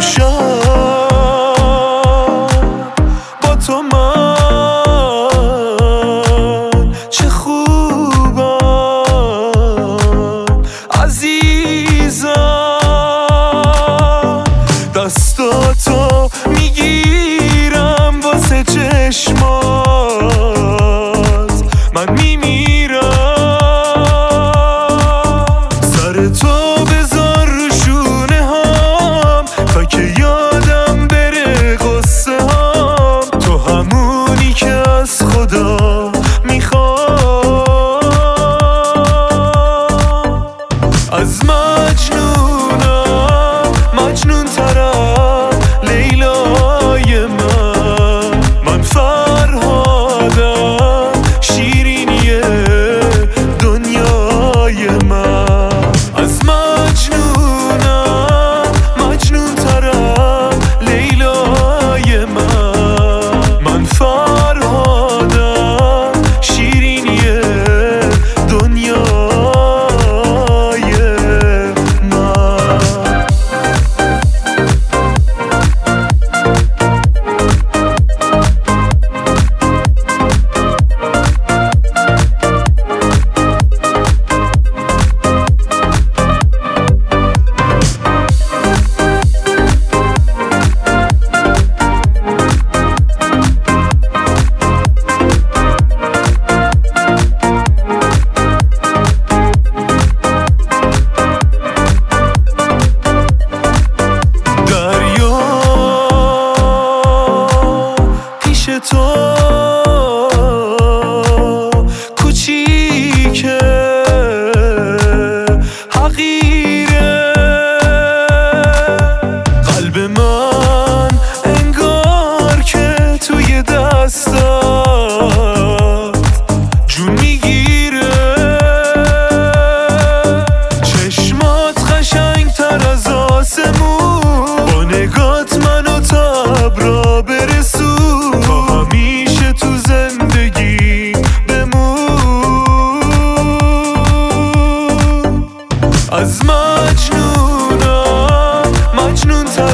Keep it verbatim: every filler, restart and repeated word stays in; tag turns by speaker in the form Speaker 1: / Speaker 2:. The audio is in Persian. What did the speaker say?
Speaker 1: امشب با تو من چه خوبم عزیزم. دستاتو میگیرم واسه چشمات من میمیرم. سر تو بذار رو شونه هم تا که یادم بره قصه هم. تو همونی که از خدا میخوام. از مجنونم مجنون ترم لیلای من. من فرهادم شیرینی دنیای من. از مجنونم مجنون ترم لیلای من. من فرهادم شیرینی دنیای من. تو کوچیکه حقیره. قلب من انگار که توی دستات جون میگیره. چشمات قشنگ تر از آسمون با نگات منو تا ابرا برسون. همیشه تو زندگی بمون. از مجنونم مجنون تر